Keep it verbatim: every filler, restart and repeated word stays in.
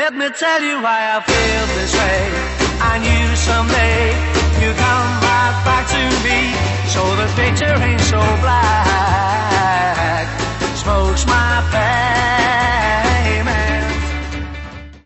Let me tell you why I feel this way. I knew someday you'd come right back to me, so the picture ain't so black. Smoke's my